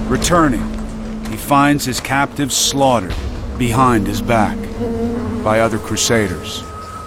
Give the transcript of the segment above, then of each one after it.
Returning, he finds his captives slaughtered behind his back by other crusaders.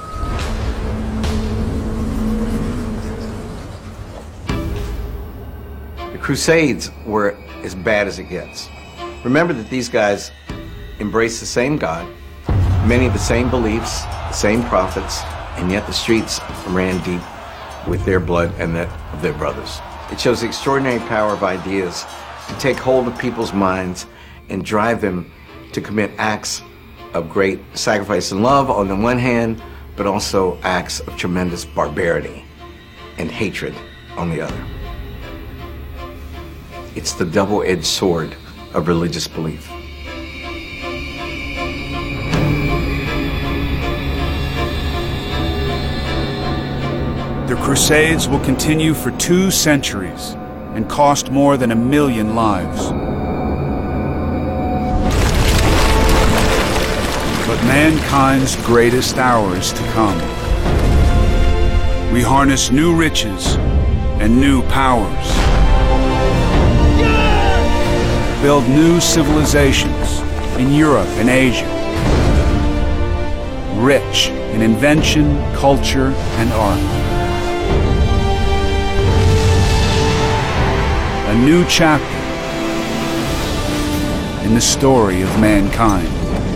The Crusades were as bad as it gets. Remember that these guys embraced the same God, many of the same beliefs, the same prophets, and yet the streets ran deep with their blood and that of their brothers. It shows the extraordinary power of ideas to take hold of people's minds and drive them to commit acts of great sacrifice and love on the one hand, but also acts of tremendous barbarity and hatred on the other. It's the double-edged sword of religious belief. The Crusades will continue for 2 centuries and cost more than 1 million lives. But mankind's greatest hour is to come. We harness new riches and new powers. Build new civilizations in Europe and Asia, rich in invention, culture, and art. A new chapter in the story of mankind.